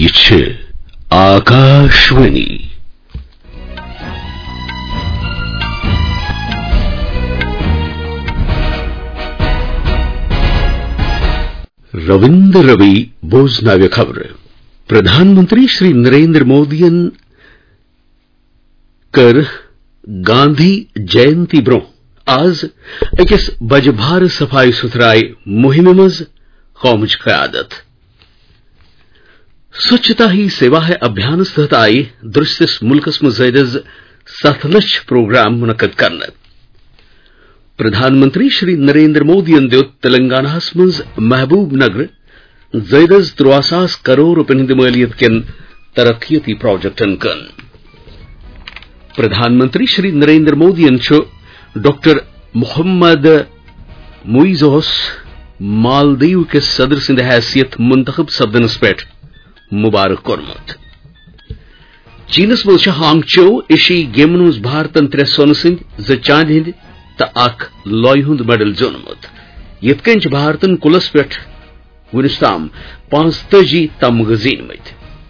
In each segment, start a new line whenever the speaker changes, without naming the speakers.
आकाशवाणी रविंद्र रवि भोजनाव्य खबर प्रधानमंत्री श्री नरेंद्र मोदी कर गांधी जयंती ब्रो आज अकिस बजभार सफाई सुथराई मुहिम मज कौमच क़यादत स्वच्छता ही सेवा है अभियान तहत आई दुरुस्तिस मुल्कस में ज़ायद 7 लाख प्रोग्राम मुनक्कद करना प्रधानमंत्री श्री नरेंद्र मोदी दियोत तेलंगाना मज महबूब नगर ज़ायद 63 करोड़ रुपये मालियत केन तरक्याती प्रोजेक्टन कन प्रधानमंत्री श्री नरेंद्र मोदी डॉक्टर मोहम्मद मुइज़ोस मालदीव के सदर सिंध हैसियत मुंतखब सपदनस पे मुबारक कोरमत चीनस मज हांगचो एशी गेमन मज भारतन 3 सोन सिंध 2 चांद हिंद तो 1 लॉय हुंद मेडल जोनमुत यथ कन भारतन कुलस पे वुनिस ताम 85 तमग जीनमत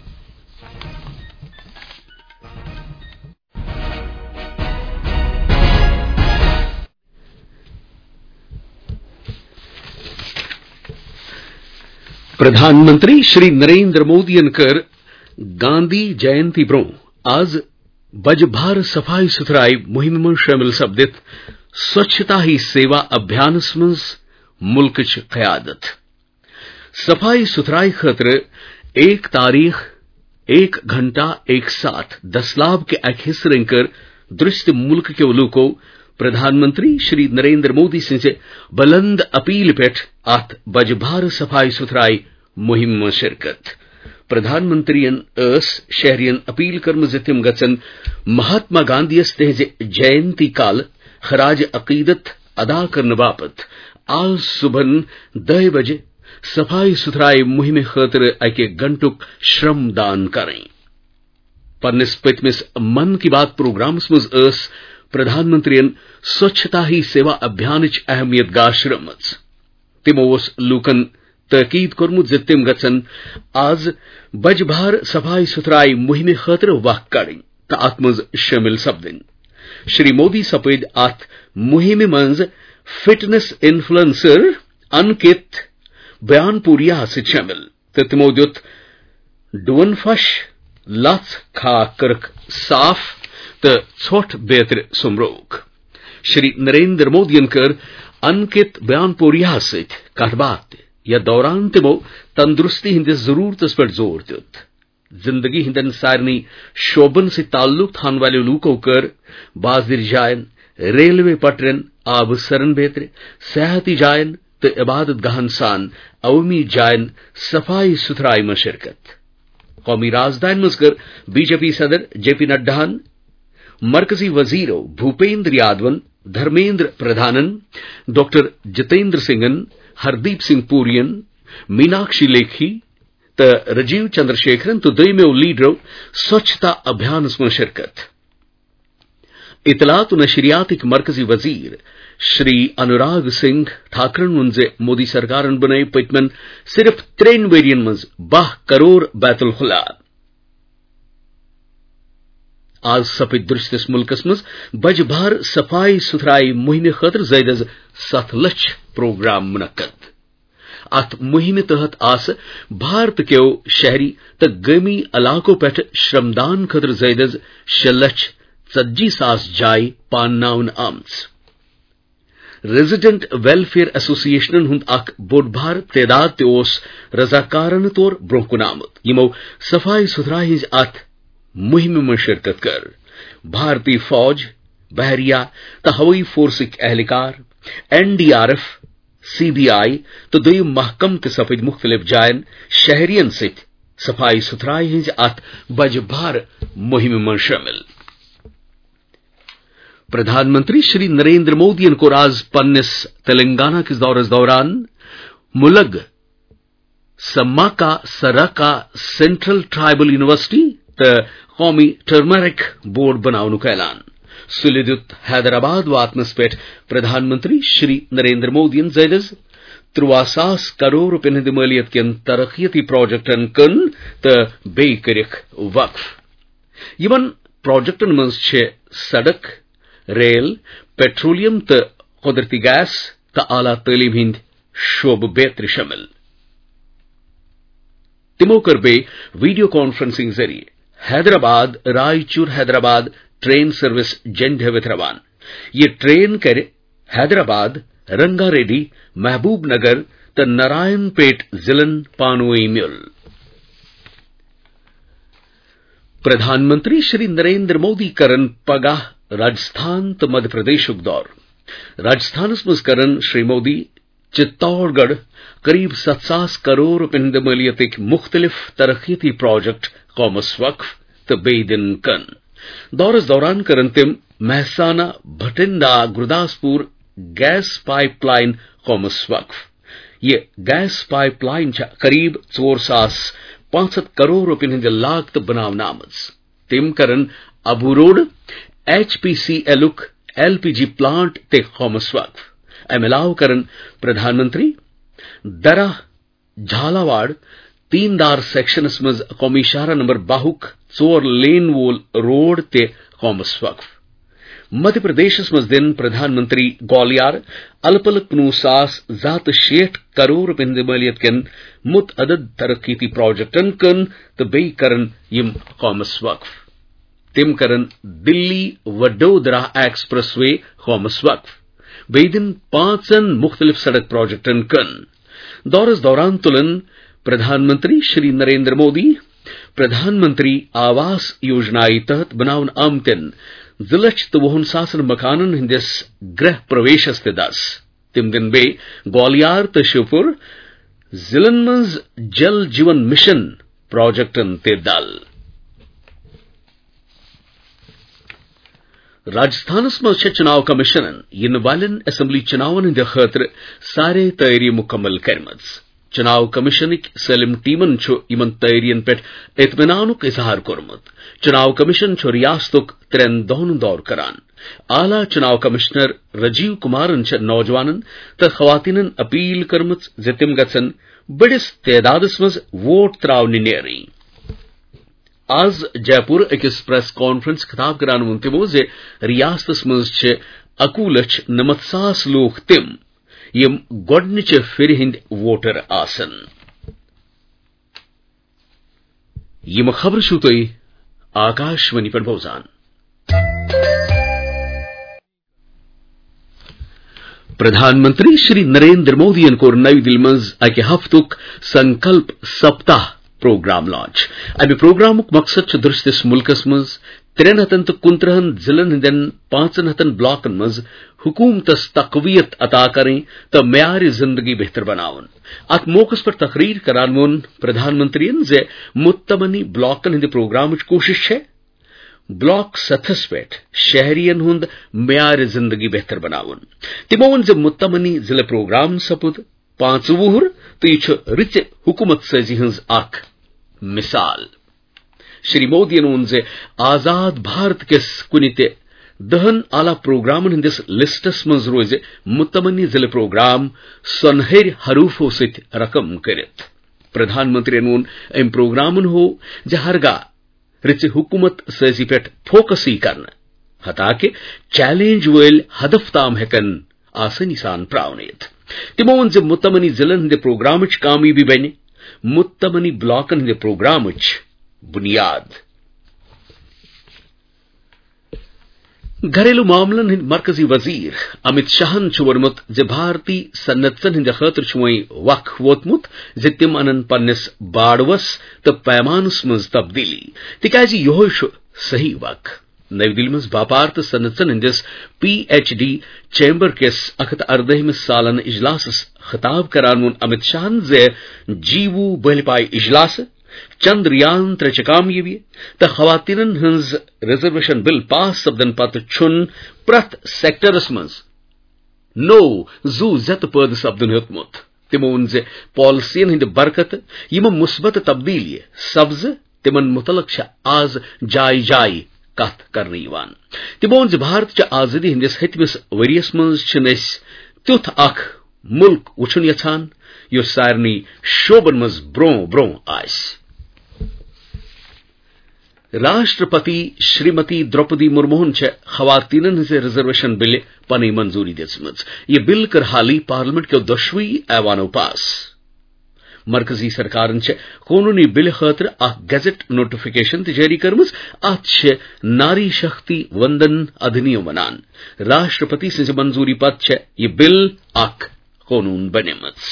प्रधानमंत्री श्री नरेंद्र मोदी कर गांधी जयंती ब्रो आज बजभार सफाई सुथराई मुहिम में शामिल सपदित स्वच्छता ही सेवा अभियान मज मुल्कच क़यादत सफाई सुथराई खतर 1 तारीख 1 घंटा 1 साथ 10 लाभ के एक हिस्से कर दुरुस्त मुल्क के उलूको प्रधानमंत्री श्री नरेंद्र मोदी से बुलंद अपील पेट आत बजभार सफाई सुथराई मुहिम में शिरकत प्रधानमंत्री शहरियन अपील कर्म जितिम गचन महात्मा गांधी तेज जयंती काल खराज अकीदत अदा करने बापत आज सुबह 10 बजे सफाई सुथराई मुहिम खतर अके घंटुक श्रम दान करें पन्निस पतमिस मन की बात प्रोग्राम मज प्रधानमंत्री स्वच्छता ही सेवा अभियान अहमियत गाश्रमच तिमो लूकन तकीद कोरमुत ज तिम गचन आज बजभार सफाई सुथराई मुहिम खतर वक्त कड़ें तो अत मज शामिल सपदिन श्री मोदी सपेद अत मुहिम मज फिटनेस इन्फ्लुएंसर अंकित बयानपुरिया से शामिल तो तिमो दुत डुवन फश लथ खा करक साफ तो छोट बेहतर सुमरोग श्री नरेंद्र मोदी कर अंकित बयानपुरिया से कथबात या दौरान तिमो तंदुरुस्ती हिंद जरूरत पर जोर दित जिंदगी हिंदन सारनी शोबन से ताल्लुक थान वाले लूकों कर बाजिर जायन रेलवे पटरन आब सरन बेहतर सेहती जायन तो इबादत गहन सान अवमी जायन सफाई सुथराई में शिरकत कौमी राजधानी मजकर बीजेपी सदर जेपी नड्डान मरकजी वजीरों भूपेंद्र यादवन धर्मेंद्र प्रधानन डॉक्टर जितेंद्र सिंगन हरदीप सिंह पूरियन मीनाक्षी लेखी तो राजीव चंद्रशेखरन तो दईमेव लीडरों स्वच्छता अभियान में शिरकत इतलात नशरियात मरकजी वजीर श्री अनुराग सिंह ठाकरन मुंजे मोदी सरकार बनाई पतमन सिर्फ 3 वेरियन मज 12 करोड़ बैतुल खुला आज सफेद दुरुस्तिस मुल्कस मज बजभार सफाई सुथराई मुहिम खतर ज़ायद 7 लाख प्रोग्राम मुनक्कद अत मुहिम तहत आस भारत के शहरी तो गमी इलाकों पे श्रमदान खतर ज़ायद 6,40,000 जाय पान आमच रेजिडेंट वेलफेयर एसोसिएशन हुंद अख बोडभार तादाद तोस रजाकारन तौर ब्रोह कुन आमत यमो सफाई सुथराई हिंज अत मुहिम में शिरकत कर भारतीय फौज बहरिया तो हवाई फोर्स एहलकार NDRF CBI तो दो महकम के सफेद मुख्तलिफ जायन शहरियन से सफाई सुथराई हिंज अत बजभार मुहिम में शामिल प्रधानमंत्री श्री नरेंद्र मोदी को आज पन्निस तेलंगाना के दौरान मुलग सम्माका सरका सेंट्रल ट्राइबल यूनिवर्सिटी तो कौमी टर्मरिक बोर्ड बनाने का ऐलान सुलिदुत हैदराबाद वातमस पेट प्रधानमंत्री श्री नरेंद्र मोदी ज़ायद 13,000 करोड़ रुपयन हिंद मालियत कन तरक्याती प्रोजेक्टन कन तो बे करिख वक्फ। यमन प्रोजेक्टन मज छे सड़क, रेल, पेट्रोलियम तो कुदरती गैस तो आला तालीम हिंद शोब बेहतर शामिल। तिमो कर बे वीडियो कॉन्फ्रेंसिंग जरिए हैदराबाद रायचूर हैदराबाद ट्रेन सर्विस जंडे रवान। ये ट्रेन करे हैदराबाद, रंगारेड्डी, महबूब नगर तो नारायणपेट जिलन पानोई म्यूल। प्रधानमंत्री श्री नरेंद्र मोदी करन पगाह राजस्थान तो मध्य प्रदेश दौर। राजस्थान मज करन श्री मोदी चित्तौड़गढ़ करीब 700 करोड़ रुपये मालियत मुख्तलिफ तरक्याती प्रोजेक्ट कौमस वक्फ तो बेदिन कन। दौरस दौरान करन तिम महसाना भटिंडा गुरदासपुर गैस पाइपलाइन कौमस वक्फ। ये गैस पाइपलाइन करीब 465 करोड़ रुपये लागत बनावन आमज। तिम करन Abu Road HPCL LPG plant ते कौमस वक्फ। अमिलाव करन प्रधानमंत्री दरा झालावाड़ 3 दार सेक्शनस मज कौमी शाहरा नंबर 22 4 लेन वोल रोड ते कौमस वक्फ। मध्य प्रदेश मज दिन प्रधानमंत्री ग्वालियर अलपल 59,060 करोड़ रुपये मालियत कन मुतअदद तरक्याती प्रोजेक्टन कन तो बे करन यम कौमस वक्फ। तिम करन दिल्ली वडोदरा एक्सप्रेस वे कौमस वक्फ। बेदिन 5 मुख्तलिफ सड़क प्रोजेक्टन कन। दौरस दौरान तुलन प्रधानमंत्री श्री नरेंद्र मोदी प्रधानमंत्री आवास योजना तहत बनावन आमतन 2,50,000 मकानन हिंदिस गृह प्रवेश दस। तिम दिन बे ग्वालियर तो शिवपुर जिलन मज जल जीवन मिशन प्रोजेक्टन ते दल। राजस्थान मज चुनाव कमीशन इन वालन असेंबली चुनावन हिंद खतर सारे तैयारी मुकम्मल करमज। चुनाव कमीशन सलिम टीमन यमन तैयारियन पे इत्मीनानुक इजहार कोरमुत। चुनाव कमीशन रियासतुक 3 दौर करान। आला चुनाव कमिश्नर राजीव कुमारन नौजवानन तो खवातीनन अपील करमुत जे तिम गसन बड़िस तदादस मज वोट त्रावनि नेरी। आज जयपुर अकिस प्रेस कॉन्फ्रेंस खिताब करान वोन तिमो जे रियासतस मज 91,99 लोग तिम यम गोडनिच फिर हिंद वोटर आसन। यम खबर शु तोय आकाशवाणी पर बोजान। प्रधानमंत्री श्री नरेंद्र मोदी कोर नई दिल्ली मज अके हफ्तुक संकल्प सप्ताह प्रोग्राम लॉन्च। अमे प्रोग्रामुक मकसद दुरुस्तिस मुल्कस मज 329 जिलन हिंदन 5 ब्लॉकन मज हुकूमतस तकवीयत अता करें तो मेयारी जिंदगी बेहतर बनावन। अत मौकस पर तकरीर करान वोन प्रधानमंत्री जे मुत्तमनी ब्लॉकन हिंद प्रोग्राम कोशिश है ब्लॉक सथस पे शहरियन हुंद मेयारी जिंदगी बेहतर बनावन। तिमोन जे मुत्तमनी जिले प्रोग्राम सपुद 5 वुहर तो यह रिच हुकूमत सजी हंज अख मिसाल। श्री मोदी जे आजाद भारत के कुनिते 10 आला प्रोग्रामन हिंदिस लिस्टस मज रोज मुत्तमनी जिले प्रोग्राम सनहर हरूफो सित रकम करित। प्रधानमंत्री एम प्रोग्रामन हो जहरगा रिच हुकूमत सजी पे फोकसी करन हता के चैलेंज वेल हदफ ताम हेकन आसानी सान प्रावनेत। तिमोन जे मुत्तमनी जिलन हिंदे प्रोग्राम कामयाबी बने मुत्तमनी ब्लॉकन हिंदे प्रोग्राम बुनियाद। घरेलू मामलन हिंद मरकजी वजीर अमित शाहन वर्मुत जे भारतीय सन्नतन हिंद खतर वक्फ वोतमुत जे तिम अनन पन्निस बाड़वस तो पैमानस मज तब्दीली तिकाज यो सही वक्फ। नई दिल्ली मज व्यापार तो सन्नतन हिंदिस PhD चैम्बर केस 18 सालन इजलास खिताब करान वोन अमित शाहन जे जीवू बहलपाई इजलास चंद्रयान 3 कामयाबी तो खवातीनन हंज रिजर्वेशन बिल पास सपदन पत छुन प्रथ सेक्टरस मज नो जू जत पद सपदन हेतमुत। तिमोन जे पॉलिसियन हिंद बरकत यम मुस्बत तब्दीली सब्ज तिमन मुतलक आज जाय जाय कथ करने यवान। तिमोन जे भारत आजादी हिंदिस 7 वरियस मज तुथ अख मुल्क वुचुन यछान युस सारनी शोबन मज ब्रों आस। राष्ट्रपति श्रीमती द्रौपदी मुर्मुन खवातीनन हज रिजर्वेशन बिल पनी मंजूरी दिसमज। यह बिल कर हाली पार्लियामेंट के 10वीं ऐवानो पास। मरकजी सरकारन कानूनी बिल खतर गजट नोटिफिकेशन जारी करमज। अत नारी शक्ति वंदन अधिनियम वनान। राष्ट्रपति सज मंजूरी पत यह बिल कानून बनेमज।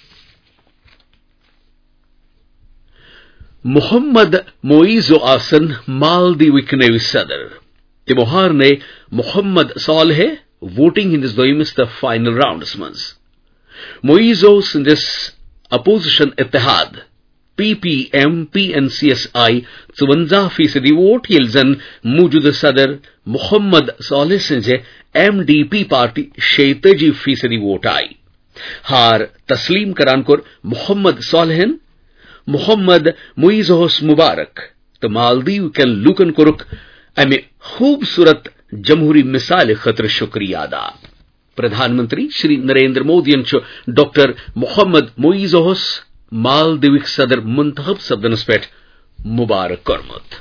मोहम्मद मोइजो आसन मालदीविक नवी सदर तिमोहार ने मोहम्मद सालेह वोटिंग हिंदिस दोयमिस त फाइनल राउंड्स मज। मोइजो सिंदिस अपोजिशन इत्तेहाद PPM PNCSI 54% वोट येल जन मौजूदा सदर मोहम्मद सालेह सिंजे MDP पार्टी 46% वोट आई। हार तस्लीम करान कोर मोहम्मद सालेहन मोहम्मद मुइजोहस मुबारक तो मालदीव के लूकन कोरुक अमे खूबसूरत जमहूरी मिसाल खतर शुक्रिया अदा। प्रधानमंत्री श्री नरेंद्र मोदी डॉक्टर मोहम्मद मुइजोहस मालदीविक सदर मुंतखब सब्दनस पे मुबारक कर्मुत।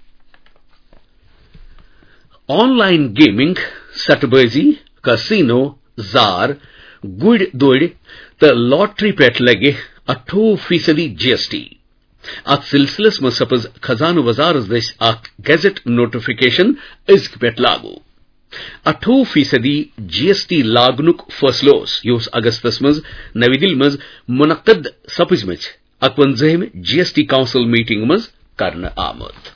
ऑनलाइन गेमिंग सटबाजी कसिनो जार गुड़ दोड़ तो लॉटरी पे लगे 28% GST। अत सिलसिलस में सपज खजानो वजारत दस गजट नोटिफिकेशन इज्क पे लागू। 28% GST लागनुक फैसलोस योस अगस्तस मज नवी दिल्ली मज मुनक्कद सपज मज 51 GST काउंसिल मीटिंग मज करन आमद।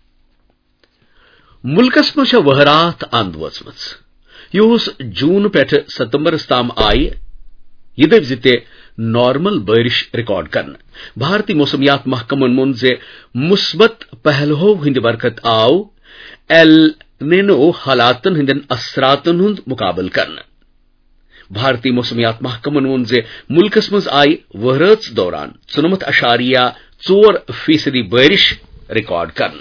मुल्कस मज वहरात अंद वचमज। योस जून पे सितंबर ताम आई यह जिते नॉर्मल बारिश रिकॉर्ड करन। भारतीय मौसमियात महकमन मोन जे मुस्बत पहलहो हिंद बरकत आओ एल नेनो हालातन हिंदन असरातन हुंद मुकाबल करन। भारतीय मौसमियात महकमन मोन जे मुल्कस मज आई वहरत दौरान 4.4% बारिश रिकॉर्ड करन।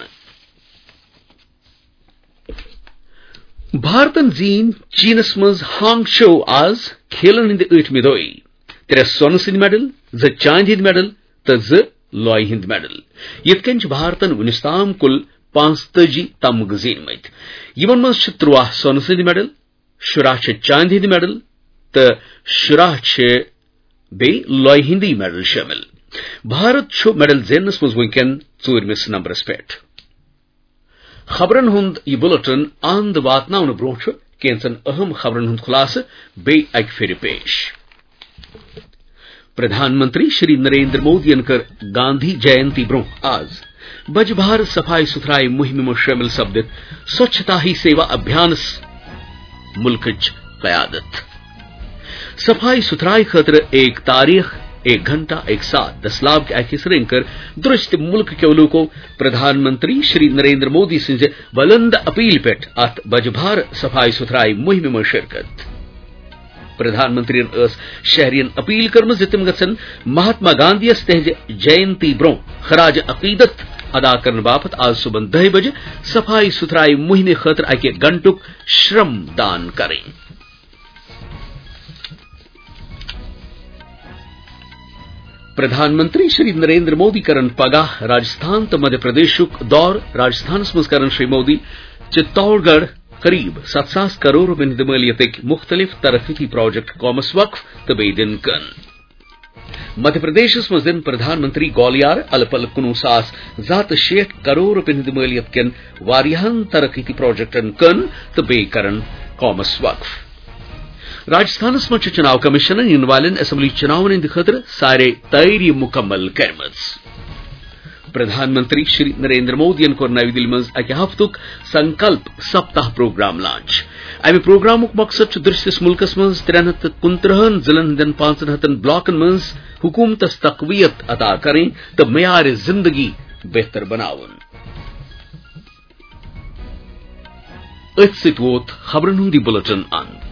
भारतन जीन चीनस मज हांगशो आज खेलन हिंद 8 दोई 3 सोन हिंद मेडल 2 चांद हिंद मेडल तो 2 लॉय हिंद मेडल। यितकन भारतन वुनिस्ताम कुल 45 तमग जीनमत। यमन मज 13 सोन हिंद मेडल 17 चांद हिंद मेडल तो 17 बे लॉय हिंदी मेडल शामिल। भारत मेडल जेनस मज वुनकन 4 नंबरस पे। खबरन हुंद यह बुलेटिन अंद वातनावन ब्रोह कैंसन अहम खबरन हुंद खुलास बे अक फिर पेश। प्रधानमंत्री श्री नरेंद्र मोदी कर गांधी जयंती ब्रोह आज बजभार सफाई सुथराई मुहिम में शामिल सपदित स्वच्छता ही सेवा अभियान मुल्कच कयादत। सफाई सुथराई खतर एक तारीख एक घंटा एक साथ 10 लाख के कर दुरुस्त मुल्क के लोगों प्रधानमंत्री श्री नरेंद्र मोदी सिंह बुलंद अपील पे अत बजभार सफाई सुथराई मुहिम में शिरकत। प्रधानमंत्री शहरियन अपील कर्म तिम गसन महात्मा गांधी तहज जयंती ब्रोह खराज अकीदत अदा करने बापत आज सुबह 10 बजे सफाई सुथराई मुहिम खतर अके घंटुक श्रम दान करें। प्रधानमंत्री श्री नरेंद्र मोदी करन पगाह राजस्थान तो मध्य प्रदेश दौर राजस्थान मज करन श्री मोदी चित्तौड़गढ़ करीब 700 करोड़ रुपये मलियत मुख्तलिफ तरक्की प्रोजेक्ट कॉमस वक्फ तो बेदिन कन। मध्य प्रदेश मज दिन प्रधानमंत्री ग्वालियर अलपल 59,60 करोड़ रुपये मलियत कन वारियाहन तरक्की प्रोजेक्टन कन तो बे करन कॉमस वक्फ। राजस्थान मज चुनाव कमीशन इन वालन असम्बली चुनाव इंद खतर सारे तैयारी मुकम्मल करमज। प्रधानमंत्री श्री नरेंद्र मोदी को नवी दिल्ली मज अक हफ्तुक संकल्प सप्ताह प्रोग्राम लॉन्च। अमे प्रोग्रामुक मकसद दुरुस्तिस मुल्कस मज 369 जिलन हिंदन 65 ब्लॉकन मज हुकूमतस तकवीयत अता करें तो मयार जिंदगी बेहतर बनावन। खबरन हुंदी बुलेटिन अंत।